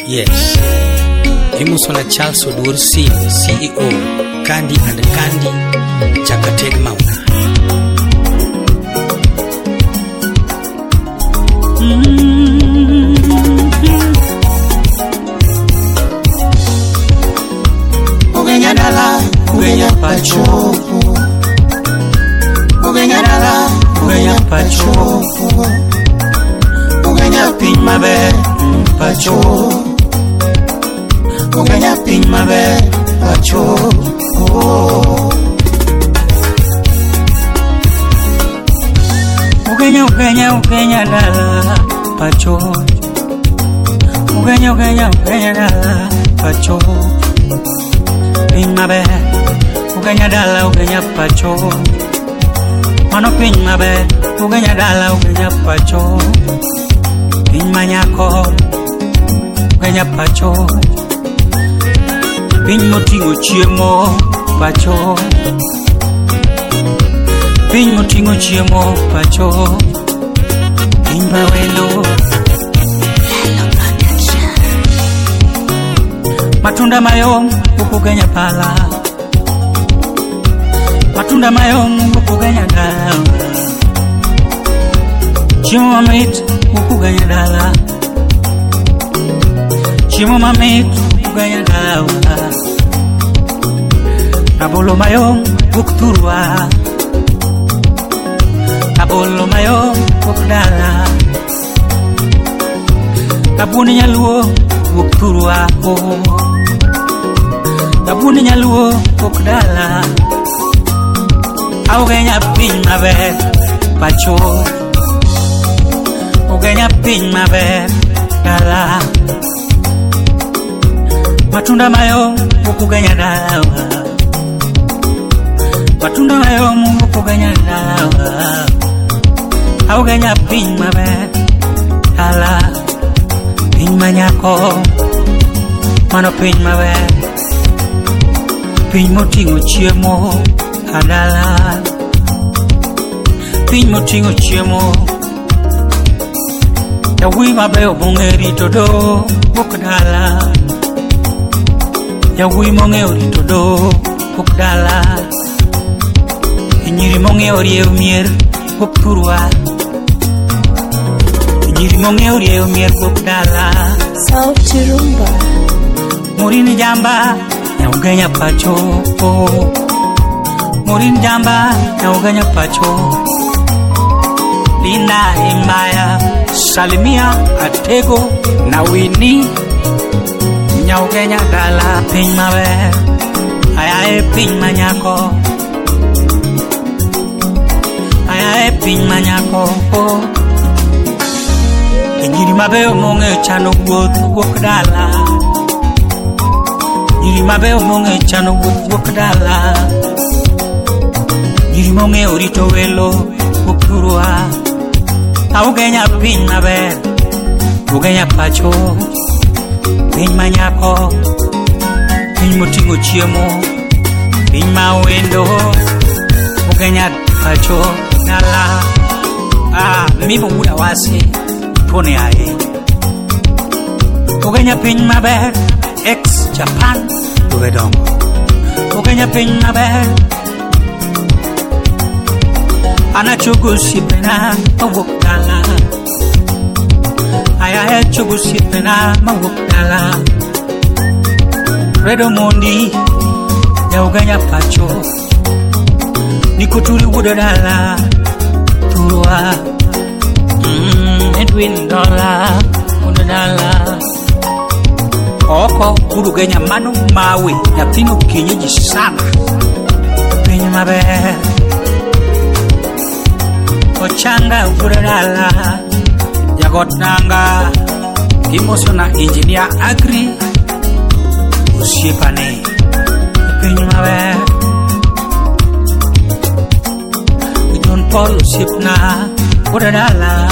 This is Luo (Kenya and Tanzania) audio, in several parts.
Yes. Imusona Charles Odur CEO, Candy and Candy, Chakateg Mauna. Ugenya dala, ugenya pachofu. Ugenya dala, ugenya pachofu. Ugenya pin mabe, pachofu. Ugenya pin mabe, pachofu. Ugenya dala, pachofu. Ugenya dala, pachofu. Pin mabe, ugenya dala, ugenya pachofu. Mano pin mabe, ugenya dala, ugenya pachofu. Pin manyako, ugenya pachofu. Pin motingo chiemo, pachofu. Pin motingo chiemo, pachofu. Pin mawendo, matunda mayom, ukugenya pala. Matunda mayom, ukugenya dala. Chimo mamit, ukugenya dala. Chimo mamit, ukugenya dala. Abolo mayom, ukturwa. Abolo mayom, ukdala. Kabuni nyaluo, ukturwa. Kabuni nyaluo, ukdala. Ugenya pin mabe, pacho. Ugenya pin mabe, dala. Matunda mayo, ukugenya dala. Matunda mayo, ukugenya dala. Ugenya pin mabe, dala. Pin manyako, mano pin mabe. Pin motingo chiemo, adala. Pin motingo chiemo. Yawi mabe obongeri todo, bukdala. Yawi monge ori todo, bukdala. Nyiri monge ori eumier, bukturwa. Nyiri monge ori eumier, bukdala. Sauti rumba. Murini jamba, ya ugenya pacho. Murini jamba, ya ugenya pacho. Linda Imbaya, Salimia Atego, na Winnie. Ugenya dala, pin mabe. Ayae pin manyako. Ayae pin manyako. Nyiri mabe omonge chano wokdala. Nyiri mabe omonge chano wokdala. Nyiri monge orito welo wokturwa. Ugenya pin mabe, ugenya pacho. Pin manyako, pin motingo chiemo. Pin mawendo, ugenya pacho. Nala, mibo muda wasi. Pone ae. Ugenya pin mabe, ex Japan, uvedongo. Ugenya pin mabe. Anachugu sipena, mawukdala. Ayahe chugu sipena, mawukdala. Redo mondi, ya ugenya pacho. Nikuturi wudadala, turwa. Edwin Dollar, wudadala. Oko, ugenya mano mawe, ya pino kienyeji sana. Penye mabe. Ochanga wudadala. Jagotnanga, Imosona engineer agri. Ushipane, penye mabe. John Paul Sipna, wudadala.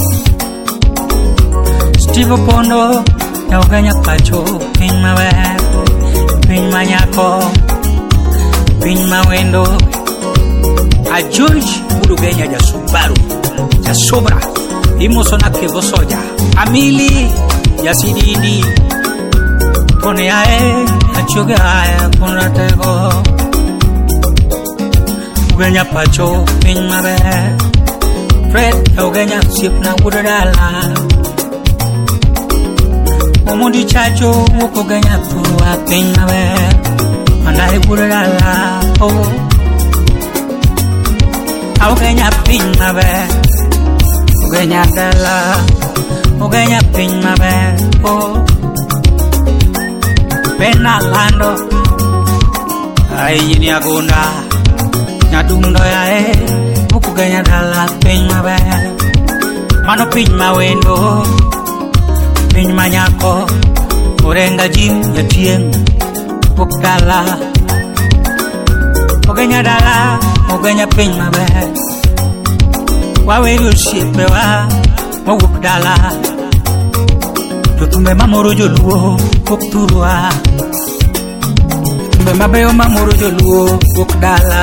Steve Pondo, ya ugenya pacho. Pin mabe, pin manyako, pin mawendo. A George Udugenya ja Subaru, ja Sobra. Imosona kevo soja. Amili, ya Sididi. pone ae achuge ae punratego ugenya pacho piny maber Fred ugenya siep na udadala Omundi chacho ugenya purwa piny maber Manai udadala ugenya piny maber ugenya dala ugenya piny maber Pena lando Ay yini agunda Nyadundo ya Ukuganya dala piny maber Mano piny mawendo Piny manyako Orenga jim yatieng Ukdala Ugenya dala Ugenya piny maber Waweri osiepe wa Ukdala Tutumbe mamoro joluo Ukturwa Tutumbe mabeyo mamoro joluo Ukdala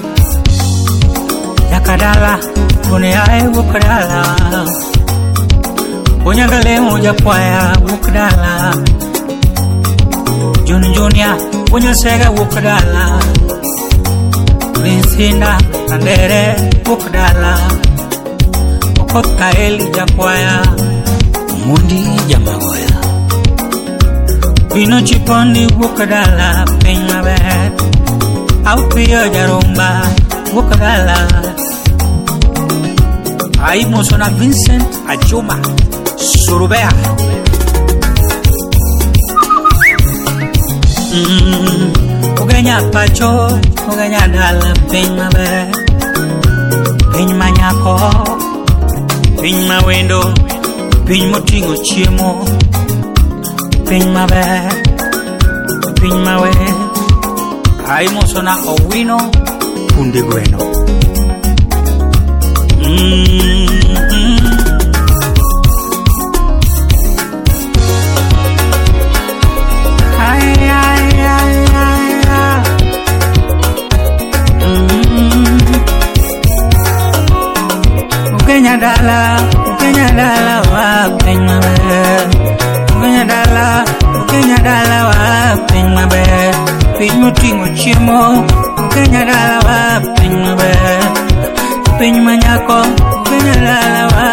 Yakadala Kune ae Ukdala Unyangale uja kwaya Ukdala Junia Unyasega Ukdala Linsinda Andere Ukdala Ukotka Eli Jakwaya Mundi Jamagoya Vino Chipondi Ukdala piny maber Aupiyo jarumba Ukdala Aimosona Vincent Ajuma Surubea Ugenya pacho Ugenya dala piny maber Piny manyako Piny mawendo Piny motingo chiemo Piny maber Piny mawer Aimosona Owino Punde gweno Ugenya dala wa piny maber Ugenya dala wa piny maber Piny motingo chiemo Ugenya dala wa piny maber Piny manyako Ugenya dala wa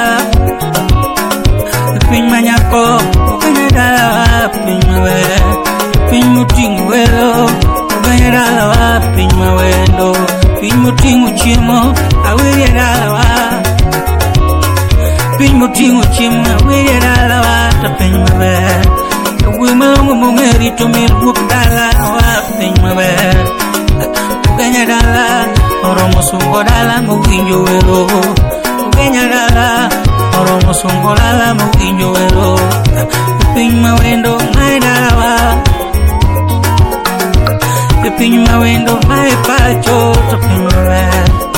Piny manyako Ugenya dala wa piny maber Piny motingo welo Ugenya dala wa piny mawendo Piny motingo chiemo Awiri dala wa Piny motingo chiemo Awiri dala wa Ta piny maber Kawui malongo mongeri to mil buok dala wa piny maber Ugenya dala Oromo sungo dala mowinjo wero Ugenya dala Oromo sungo dala mowinjo wero Piny mawendo mae dala wa Piny mawendo mae pacho To piny maber